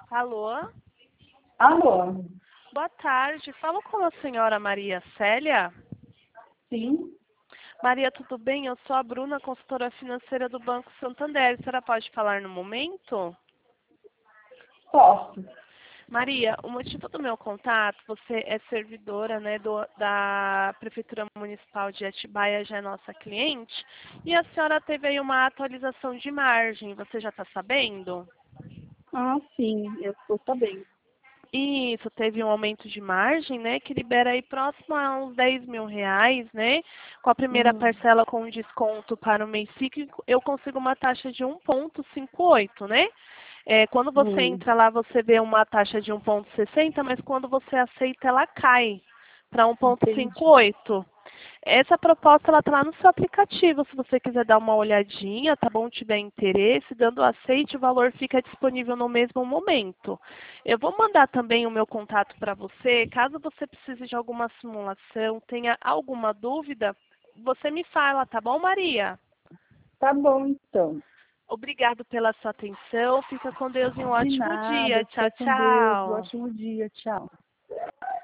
Alô? Alô? Boa tarde. Falo com a senhora Maria Célia. Sim, Maria, tudo bem? Eu sou a Bruna, consultora financeira do Banco Santander. A senhora pode falar no momento? posso. Maria, o motivo do meu contato, você é servidora, né, da Prefeitura Municipal de Atibaia, já é nossa cliente, e a senhora teve aí uma atualização de margem, você já está sabendo? Ah, sim, eu estou sabendo. Isso, teve um aumento de margem, né, que libera aí próximo a uns R$ 10.000, né, com a primeira Hum, parcela com desconto para o mês cíclico, eu consigo uma taxa de 1,58, né? Quando você hum, entra lá, você vê uma taxa de 1,60, mas quando você aceita, ela cai para entendi. 1,58. Essa proposta ela está lá no seu aplicativo, se você quiser dar uma olhadinha, tá bom? Tiver interesse, dando aceite, o valor fica disponível no mesmo momento. Eu vou mandar também o meu contato para você, caso você precise de alguma simulação, tenha alguma dúvida, você me fala, tá bom, Maria? Tá bom, então. Obrigado pela sua atenção, fica com Deus e um De ótimo dia. nada, Tchau, fica com Deus. tchau. Ótimo dia, tchau.